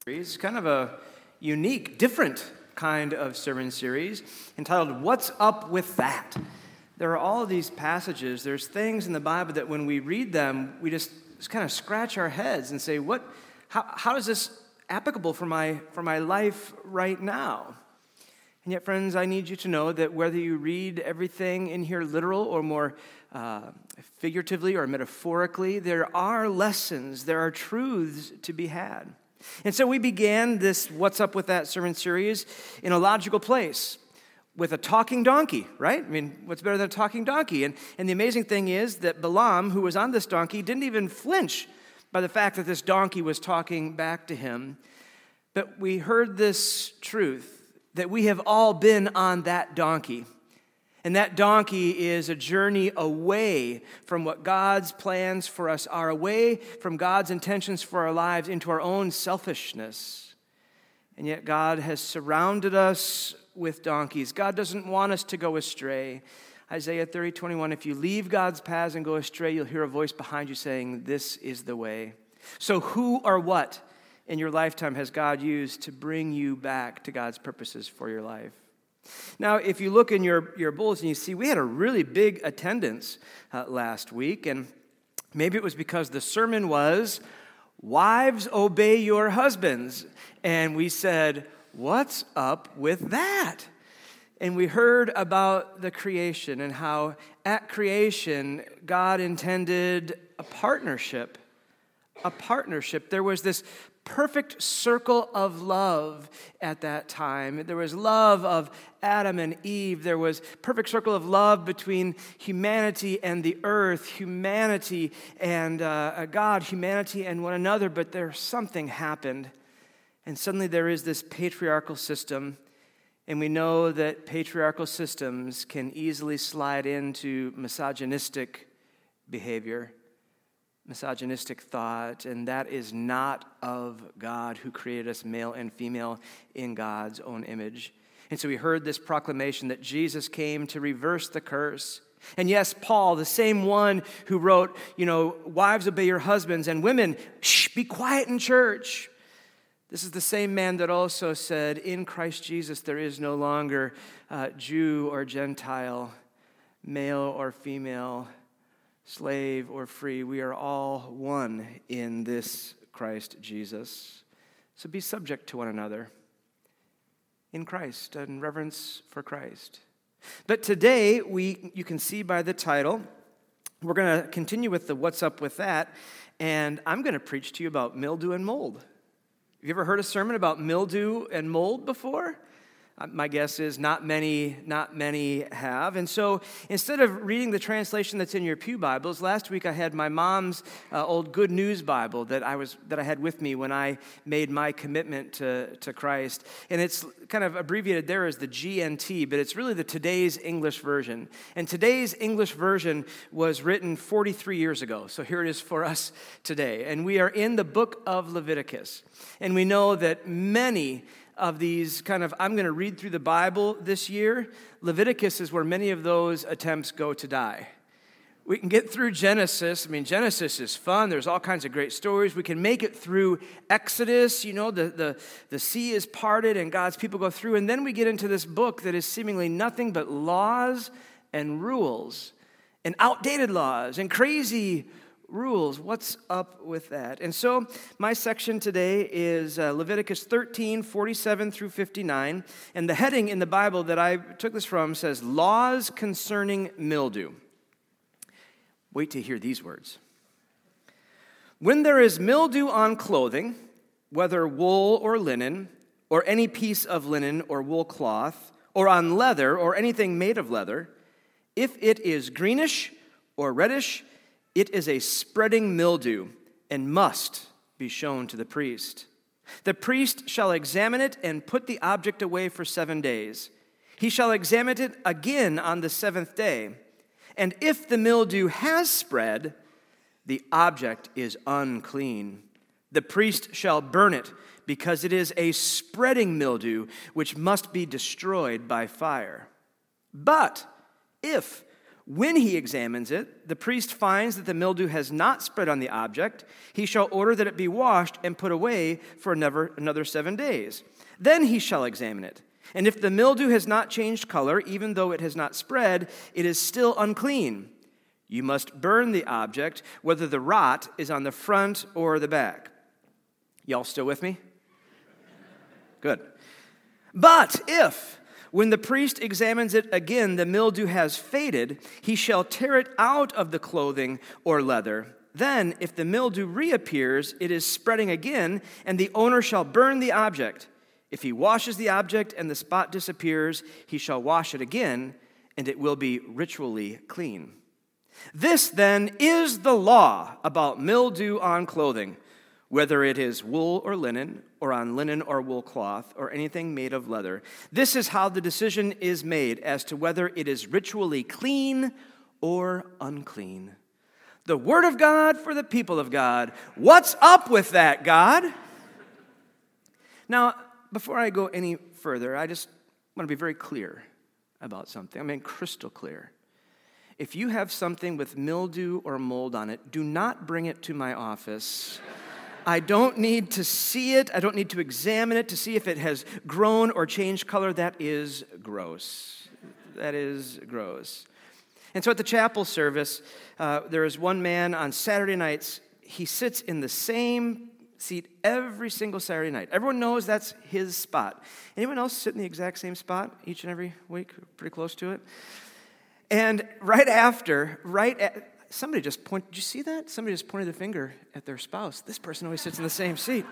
It's kind of a unique, different kind of sermon series entitled, What's Up With That? There are all of these passages, there's things in the Bible that when we read them, we just kind of scratch our heads and say, how is this applicable for my life right now? And yet, friends, I need you to know that whether you read everything in here literal or more figuratively or metaphorically, there are lessons, there are truths to be had. And so we began this What's Up With That sermon series in a logical place with a talking donkey, right? I mean, what's better than a talking donkey? And the amazing thing is that Balaam, who was on this donkey, didn't even flinch by the fact that this donkey was talking back to him. But we heard this truth, that we have all been on that donkey. And that donkey is a journey away from what God's plans for us are, away from God's intentions for our lives into our own selfishness. And yet God has surrounded us with donkeys. God doesn't want us to go astray. Isaiah 30:21, if you leave God's paths and go astray, you'll hear a voice behind you saying, this is the way. So who or what in your lifetime has God used to bring you back to God's purposes for your life? Now, if you look in your bulletin, you see we had a really big attendance last week, and maybe it was because the sermon was, Wives, Obey Your Husbands. And we said, what's up with that? And we heard about the creation and how at creation, God intended a partnership. There was this perfect circle of love at that time. There was love of Adam and Eve. There was perfect circle of love between humanity and the earth, humanity and God, humanity and one another. But something happened, and suddenly there is this patriarchal system, and we know that patriarchal systems can easily slide into misogynistic behavior, misogynistic thought, and that is not of God, who created us male and female in God's own image. And so we heard this proclamation that Jesus came to reverse the curse. And yes, Paul, the same one who wrote, wives, obey your husbands, and women, be quiet in church. This is the same man that also said, in Christ Jesus there is no longer Jew or Gentile, male or female, slave or free. We are all one in this Christ Jesus. So be subject to one another in Christ and reverence for Christ. But today, you can see by the title, we're going to continue with the What's Up With That, and I'm going to preach to you about mildew and mold. Have you ever heard a sermon about mildew and mold before? My guess is not many have. And so instead of reading the translation that's in your pew Bibles, last week I had my mom's old Good News Bible that I had with me when I made my commitment to Christ. And it's kind of abbreviated there as the GNT, but it's really the Today's English Version. And today's English version was written 43 years ago. So here it is for us today. And we are in the book of Leviticus. And we know that many of these I'm going to read through the Bible this year. Leviticus is where many of those attempts go to die. We can get through Genesis. Genesis is fun. There's all kinds of great stories. We can make it through Exodus. The sea is parted and God's people go through. And then we get into this book that is seemingly nothing but laws and rules and outdated laws and crazy rules. What's up with that? And so my section today is Leviticus 13, 47 through 59. And the heading in the Bible that I took this from says, Laws Concerning Mildew. Wait to hear these words. When there is mildew on clothing, whether wool or linen, or any piece of linen or wool cloth, or on leather or anything made of leather, if it is greenish or reddish, it is a spreading mildew and must be shown to the priest. The priest shall examine it and put the object away for 7 days. He shall examine it again on the 7th day. And if the mildew has spread, the object is unclean. The priest shall burn it, because it is a spreading mildew which must be destroyed by fire. But if When he examines it, the priest finds that the mildew has not spread on the object. He shall order that it be washed and put away for another 7 days. Then he shall examine it. And if the mildew has not changed color, even though it has not spread, it is still unclean. You must burn the object, whether the rot is on the front or the back. Y'all still with me? Good. But if, when the priest examines it again, the mildew has faded, he shall tear it out of the clothing or leather. Then, if the mildew reappears, it is spreading again, and the owner shall burn the object. If he washes the object and the spot disappears, he shall wash it again, and it will be ritually clean. This, then, is the law about mildew on clothing, whether it is wool or linen, or on linen or wool cloth, or anything made of leather. This is how the decision is made as to whether it is ritually clean or unclean. The word of God for the people of God. What's up with that, God? Now, before I go any further, I just want to be very clear about something. I mean, crystal clear. If you have something with mildew or mold on it, do not bring it to my office. I don't need to see it. I don't need to examine it to see if it has grown or changed color. That is gross. That is gross. And so at the chapel service, there is one man on Saturday nights. He sits in the same seat every single Saturday night. Everyone knows that's his spot. Anyone else sit in the exact same spot each and every week? Pretty close to it. And somebody just pointed, did you see that? Somebody just pointed the finger at their spouse. This person always sits in the same seat.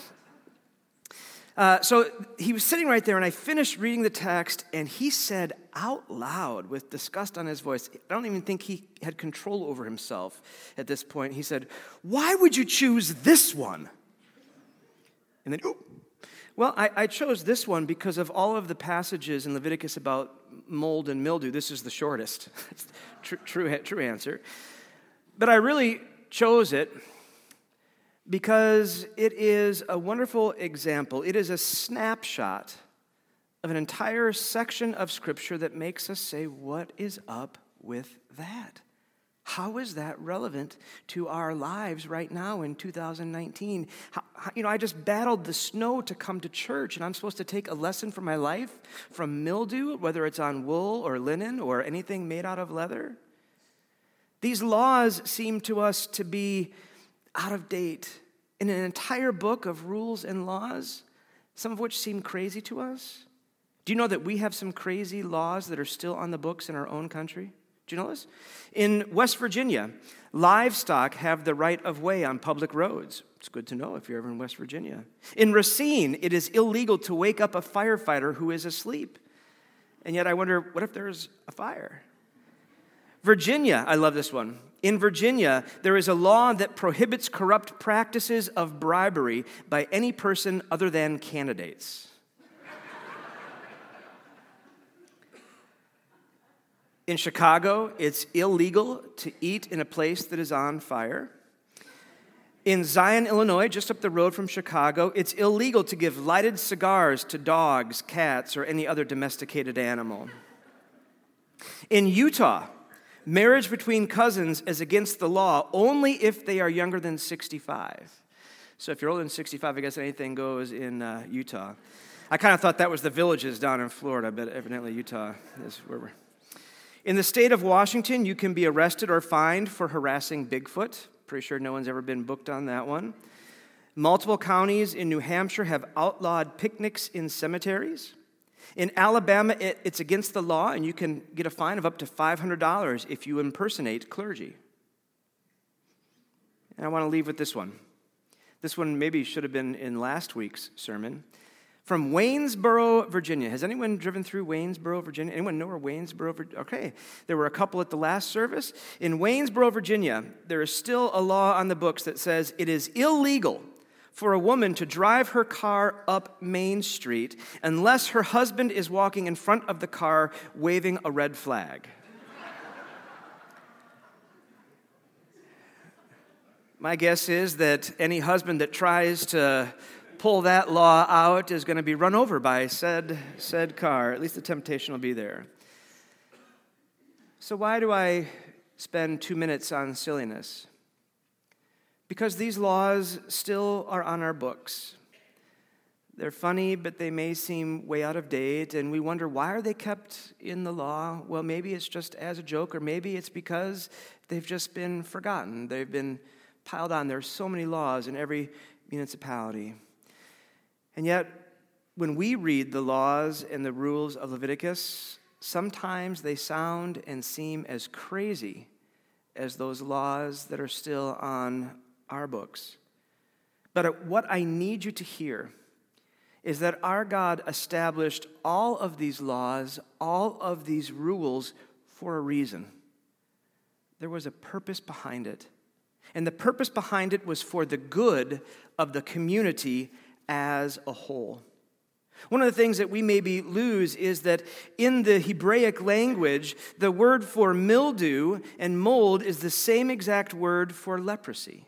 So he was sitting right there, and I finished reading the text, and he said out loud with disgust on his voice, I don't even think he had control over himself at this point. He said, "Why would you choose this one?" And then, well, I chose this one because of all of the passages in Leviticus about mold and mildew. This is the shortest. It's the true answer. But I really chose it because it is a wonderful example. It is a snapshot of an entire section of Scripture that makes us say, what is up with that? How is that relevant to our lives right now in 2019? I just battled the snow to come to church, and I'm supposed to take a lesson from my life from mildew, whether it's on wool or linen or anything made out of leather. These laws seem to us to be out of date in an entire book of rules and laws, some of which seem crazy to us. Do you know that we have some crazy laws that are still on the books in our own country? Do you know this? In West Virginia, livestock have the right of way on public roads. It's good to know if you're ever in West Virginia. In Racine, it is illegal to wake up a firefighter who is asleep. And yet I wonder, what if there's a fire? Virginia, I love this one. In Virginia, there is a law that prohibits corrupt practices of bribery by any person other than candidates. In Chicago, it's illegal to eat in a place that is on fire. In Zion, Illinois, just up the road from Chicago, it's illegal to give lighted cigars to dogs, cats, or any other domesticated animal. In Utah, marriage between cousins is against the law only if they are younger than 65. So if you're older than 65, I guess anything goes in Utah. I kind of thought that was the Villages down in Florida, but evidently Utah is where we're. In the state of Washington, you can be arrested or fined for harassing Bigfoot. Pretty sure no one's ever been booked on that one. Multiple counties in New Hampshire have outlawed picnics in cemeteries. In Alabama, it's against the law, and you can get a fine of up to $500 if you impersonate clergy. And I want to leave with this one. This one maybe should have been in last week's sermon. From Waynesboro, Virginia. Has anyone driven through Waynesboro, Virginia? Anyone know where Waynesboro, Virginia? Okay, there were a couple at the last service. In Waynesboro, Virginia, there is still a law on the books that says it is illegal for a woman to drive her car up Main Street unless her husband is walking in front of the car waving a red flag. My guess is that any husband that tries to pull that law out is going to be run over by said car. At least the temptation will be there. So why do I spend 2 minutes on silliness? Because these laws still are on our books. They're funny, but they may seem way out of date, and we wonder, why are they kept in the law? Well, maybe it's just as a joke, or maybe it's because they've just been forgotten. They've been piled on. There's so many laws in every municipality. And yet, when we read the laws and the rules of Leviticus, sometimes they sound and seem as crazy as those laws that are still on our books. But what I need you to hear is that our God established all of these laws, all of these rules for a reason. There was a purpose behind it. And the purpose behind it was for the good of the community as a whole. One of the things that we maybe lose is that in the Hebraic language, the word for mildew and mold is the same exact word for leprosy.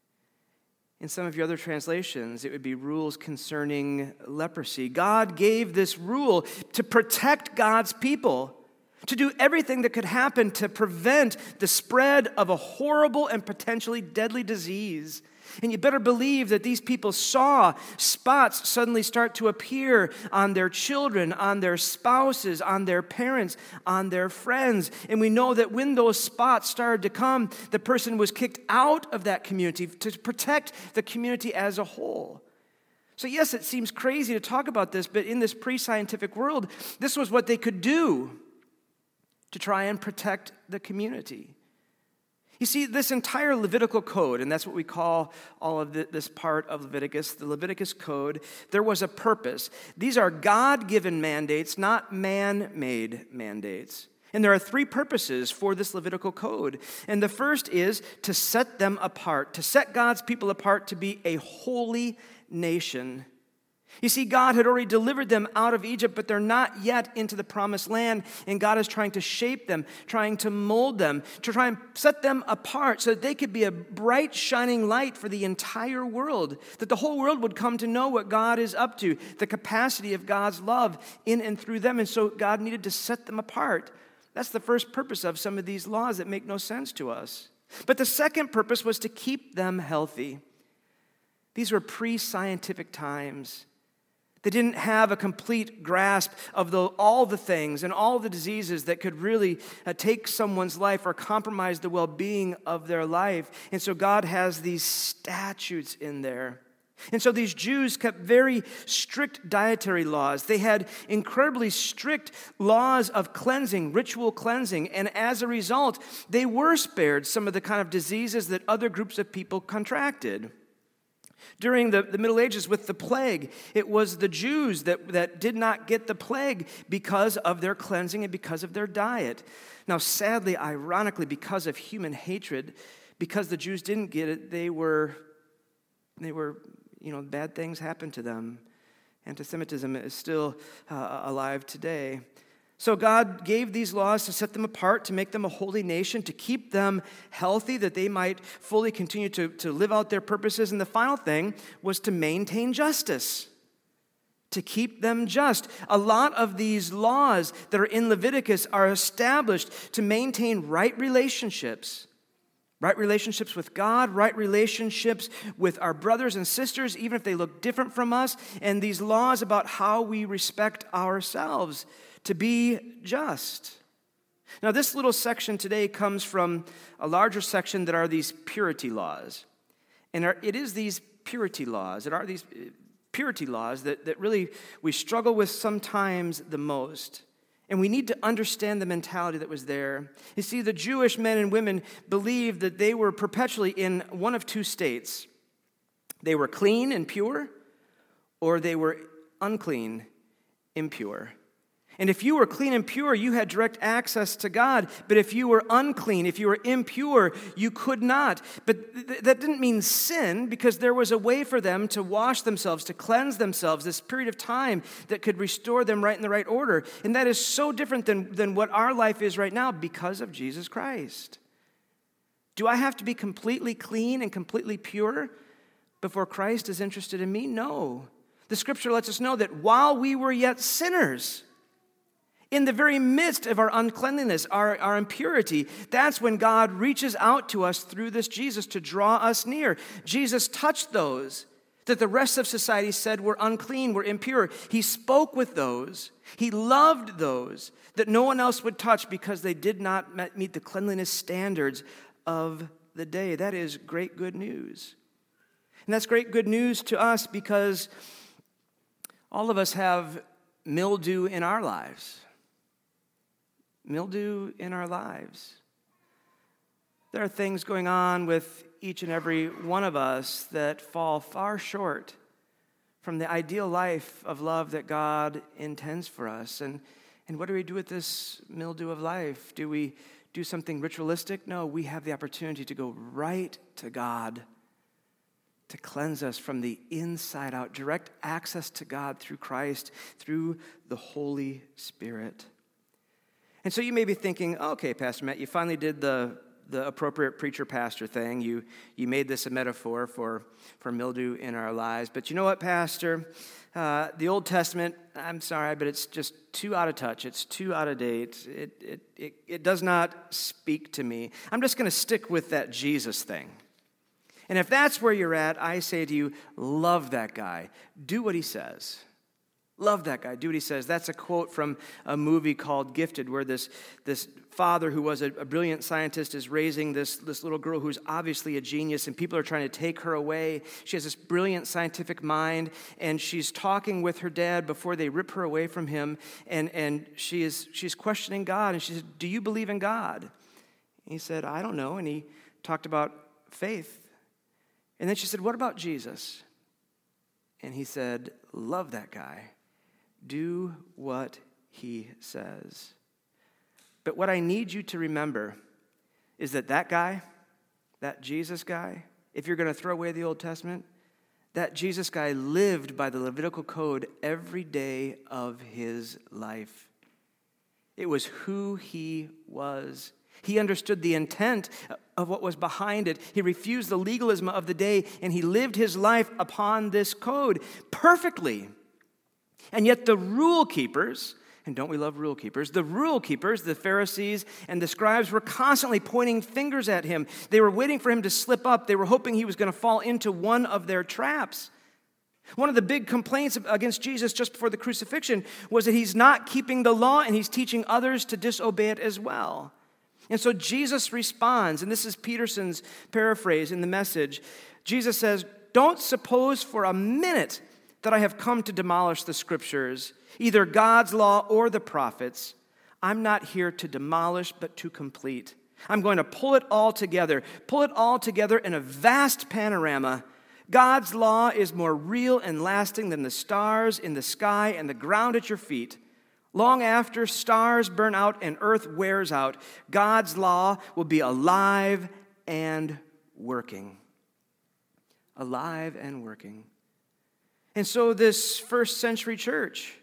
In some of your other translations, it would be rules concerning leprosy. God gave this rule to protect God's people, to do everything that could happen to prevent the spread of a horrible and potentially deadly disease. And you better believe that these people saw spots suddenly start to appear on their children, on their spouses, on their parents, on their friends. And we know that when those spots started to come, the person was kicked out of that community to protect the community as a whole. So yes, it seems crazy to talk about this, but in this pre-scientific world, this was what they could do to try and protect the community. You see, this entire Levitical code, and that's what we call all of this part of Leviticus, the Leviticus code, there was a purpose. These are God-given mandates, not man-made mandates. And there are 3 purposes for this Levitical code. And the first is to set them apart, to set God's people apart to be a holy nation. You see, God had already delivered them out of Egypt, but they're not yet into the promised land, and God is trying to shape them, trying to mold them, to try and set them apart so that they could be a bright, shining light for the entire world, that the whole world would come to know what God is up to, the capacity of God's love in and through them, and so God needed to set them apart. That's the first purpose of some of these laws that make no sense to us. But the second purpose was to keep them healthy. These were pre-scientific times. They didn't have a complete grasp of all the things and all the diseases that could really take someone's life or compromise the well-being of their life. And so God has these statutes in there. And so these Jews kept very strict dietary laws. They had incredibly strict laws of cleansing, ritual cleansing. And as a result, they were spared some of the kind of diseases that other groups of people contracted. During the Middle Ages with the plague, it was the Jews that did not get the plague because of their cleansing and because of their diet. Now, sadly, ironically, because of human hatred, because the Jews didn't get it, they were, bad things happened to them. Anti-Semitism is still alive today. So God gave these laws to set them apart, to make them a holy nation, to keep them healthy, that they might fully continue to live out their purposes. And the final thing was to maintain justice, to keep them just. A lot of these laws that are in Leviticus are established to maintain right relationships with God, right relationships with our brothers and sisters, even if they look different from us, and these laws about how we respect ourselves, to be just. Now, this little section today comes from a larger section that are these purity laws. And it is these purity laws, that really we struggle with sometimes the most. And we need to understand the mentality that was there. You see, the Jewish men and women believed that they were perpetually in one of 2 states. They were clean and pure, or they were unclean, impure. And if you were clean and pure, you had direct access to God. But if you were unclean, if you were impure, you could not. But that didn't mean sin, because there was a way for them to wash themselves, to cleanse themselves, this period of time that could restore them right in the right order. And that is so different than what our life is right now because of Jesus Christ. Do I have to be completely clean and completely pure before Christ is interested in me? No. The Scripture lets us know that while we were yet sinners, In the very midst of our uncleanliness, our impurity, that's when God reaches out to us through this Jesus to draw us near. Jesus touched those that the rest of society said were unclean, were impure. He spoke with those. He loved those that no one else would touch because they did not meet the cleanliness standards of the day. That is great good news. And that's great good news to us because all of us have mildew in our lives. Mildew in our lives. There are things going on with each and every one of us that fall far short from the ideal life of love that God intends for us. And what do we do with this mildew of life? Do we do something ritualistic? No, we have the opportunity to go right to God to cleanse us from the inside out. Direct access to God through Christ, through the Holy Spirit. And so you may be thinking, okay, Pastor Matt, you finally did the appropriate preacher-pastor thing. You made this a metaphor for mildew in our lives. But you know what, Pastor? The Old Testament, I'm sorry, but it's just too out of touch. It's too out of date. It does not speak to me. I'm just going to stick with that Jesus thing. And if that's where you're at, I say to you, love that guy. Do what he says. Love that guy. Do what he says. That's a quote from a movie called Gifted, where this father who was a brilliant scientist is raising this little girl who's obviously a genius, and people are trying to take her away. She has this brilliant scientific mind, and she's talking with her dad before they rip her away from him, and she's questioning God, and she said, "Do you believe in God?" And he said, "I don't know," and he talked about faith. And then she said, "What about Jesus?" And he said, "Love that guy. Do what he says." But what I need you to remember is that guy, that Jesus guy, if you're going to throw away the Old Testament, that Jesus guy lived by the Levitical code every day of his life. It was who he was. He understood the intent of what was behind it. He refused the legalism of the day, and he lived his life upon this code perfectly. And yet the rule keepers, and don't we love rule keepers? The rule keepers, the Pharisees and the scribes, were constantly pointing fingers at him. They were waiting for him to slip up. They were hoping he was going to fall into one of their traps. One of the big complaints against Jesus just before the crucifixion was that he's not keeping the law and he's teaching others to disobey it as well. And so Jesus responds, and this is Peterson's paraphrase in the Message. Jesus says, "Don't suppose for a minute that I have come to demolish the Scriptures, either God's law or the prophets. I'm not here to demolish, but to complete. I'm going to pull it all together in a vast panorama. God's law is more real and lasting than the stars in the sky and the ground at your feet. Long after stars burn out and earth wears out, God's law will be alive and working." Alive and working. And so this first century church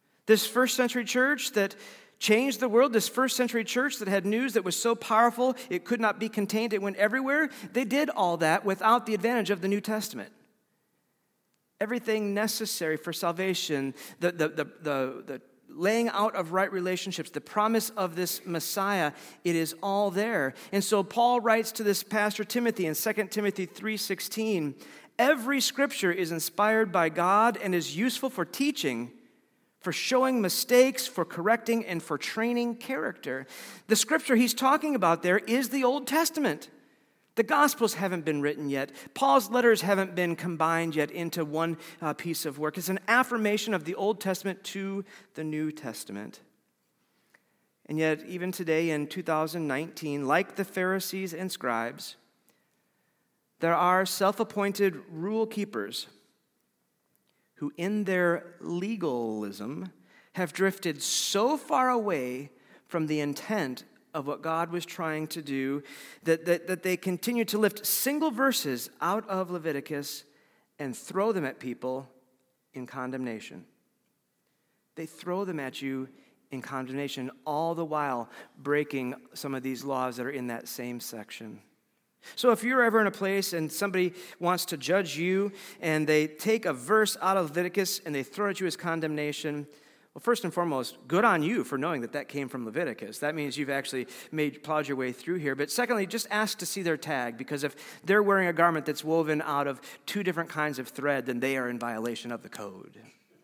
that changed the world, this first century church that had news that was so powerful it could not be contained, it went everywhere, they did all that without the advantage of the New Testament. Everything necessary for salvation, the laying out of right relationships, the promise of this Messiah, it is all there. And so Paul writes to this pastor Timothy in 2 Timothy 3:16, "Every scripture is inspired by God and is useful for teaching, for showing mistakes, for correcting, and for training character." The scripture he's talking about there is the Old Testament. The Gospels haven't been written yet. Paul's letters haven't been combined yet into one piece of work. It's an affirmation of the Old Testament to the New Testament. And yet, even today in 2019, like the Pharisees and scribes, there are self-appointed rule keepers who, in their legalism, have drifted so far away from the intent of what God was trying to do that they continue to lift single verses out of Leviticus and throw them at people in condemnation. They throw them at you in condemnation, all the while breaking some of these laws that are in that same section. So if you're ever in a place and somebody wants to judge you and they take a verse out of Leviticus and they throw it at you as condemnation, Well, first and foremost, good on you for knowing that that came from Leviticus. That means you've actually plowed your way through here. But secondly, just ask to see their tag, because if they're wearing a garment that's woven out of two different kinds of thread, then they are in violation of the code.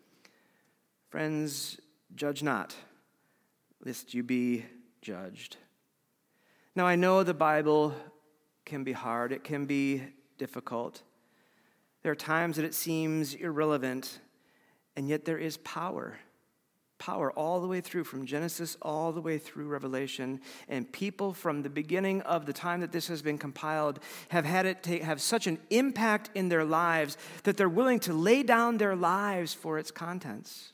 Friends, judge not, lest you be judged. Now, I know the Bible can be hard. It can be difficult. There are times that it seems irrelevant, and yet there is power. Power all the way through, from Genesis all the way through Revelation. And people from the beginning of the time that this has been compiled have had it have such an impact in their lives that they're willing to lay down their lives for its contents.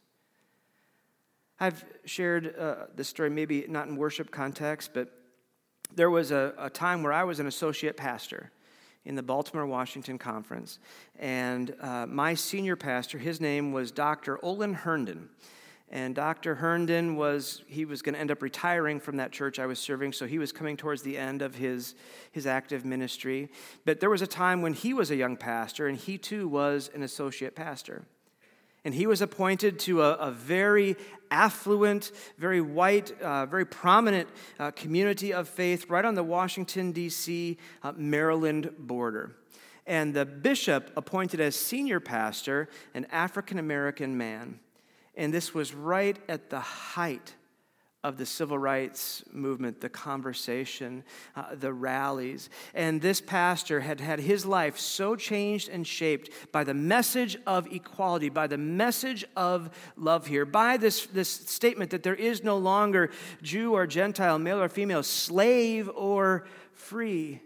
I've shared this story, maybe not in worship context, but there was a time where I was an associate pastor in the Baltimore, Washington Conference. And my senior pastor, his name was Dr. Olin Herndon. And Dr. Herndon was going to end up retiring from that church I was serving, so he was coming towards the end of his active ministry. But there was a time when he was a young pastor, and he too was an associate pastor. And he was appointed to a very affluent, very white, very prominent community of faith right on the Washington, D.C., Maryland border. And the bishop appointed as senior pastor an African-American man. And this was right at the height of the civil rights movement, the conversation, the rallies. And this pastor had had his life so changed and shaped by the message of equality, by the message of love here, by this statement that there is no longer Jew or Gentile, male or female, slave or free.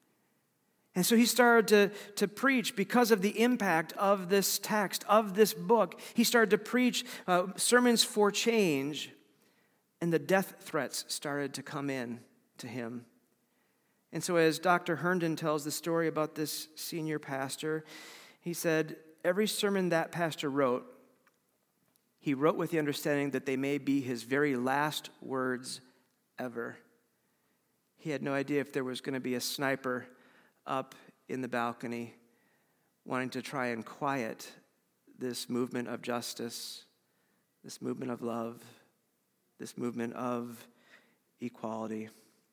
And so he started to preach because of the impact of this text, of this book. He started to preach sermons for change, and the death threats started to come in to him. And so as Dr. Herndon tells the story about this senior pastor, he said, every sermon that pastor wrote, he wrote with the understanding that they may be his very last words ever. He had no idea if there was going to be a sniper up in the balcony wanting to try and quiet this movement of justice, this movement of love, this movement of equality.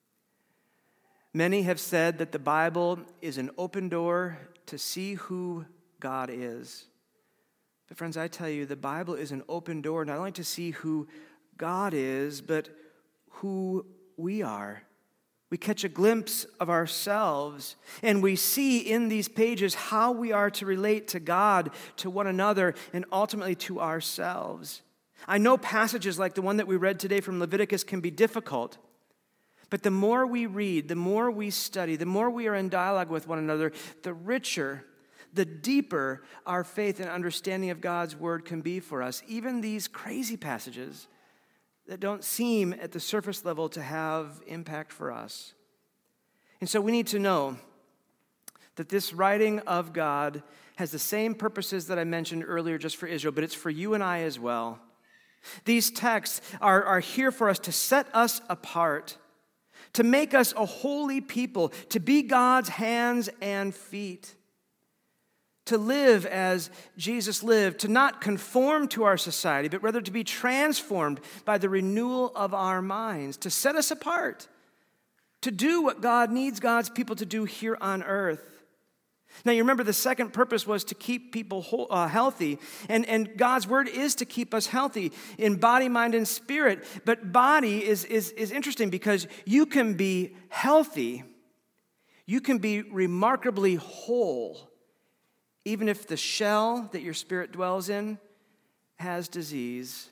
Many have said that the Bible is an open door to see who God is. But friends, I tell you, the Bible is an open door not only to see who God is, but who we are. We catch a glimpse of ourselves, and we see in these pages how we are to relate to God, to one another, and ultimately to ourselves. I know passages like the one that we read today from Leviticus can be difficult, but the more we read, the more we study, the more we are in dialogue with one another, the richer, the deeper our faith and understanding of God's word can be for us. Even these crazy passages that don't seem at the surface level to have impact for us. And so we need to know that this writing of God has the same purposes that I mentioned earlier just for Israel, but it's for you and I as well. These texts are here for us to set us apart, to make us a holy people, to be God's hands and feet, to live as Jesus lived, to not conform to our society, but rather to be transformed by the renewal of our minds, to set us apart, to do what God needs God's people to do here on earth. Now, you remember the second purpose was to keep people healthy, and God's word is to keep us healthy in body, mind, and spirit. But body is interesting because you can be healthy, you can be remarkably whole, even if the shell that your spirit dwells in has disease.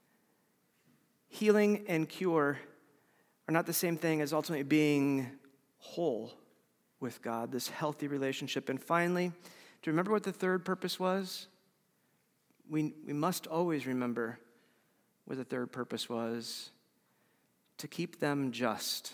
Healing and cure are not the same thing as ultimately being whole with God, this healthy relationship. And finally, do you remember what the third purpose was? We must always remember what the third purpose was: to keep them just,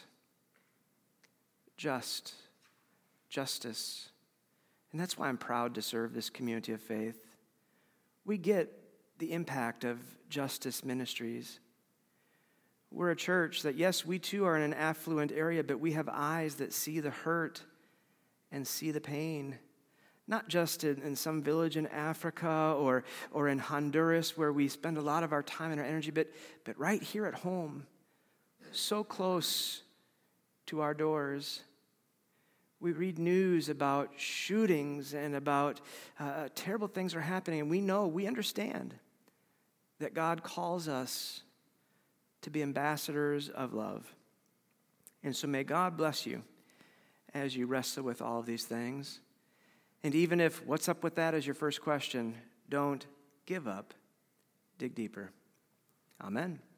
justice. And that's why I'm proud to serve this community of faith. We get the impact of Justice Ministries. We're a church that, yes, we too are in an affluent area, but we have eyes that see the hurt and see the pain, not just in some village in Africa or in Honduras where we spend a lot of our time and our energy, but right here at home, so close to our doors. We read news about shootings and about terrible things are happening, and we understand that God calls us to be ambassadors of love. And so may God bless you as you wrestle with all of these things. And even if what's up with that is your first question, don't give up. Dig deeper. Amen.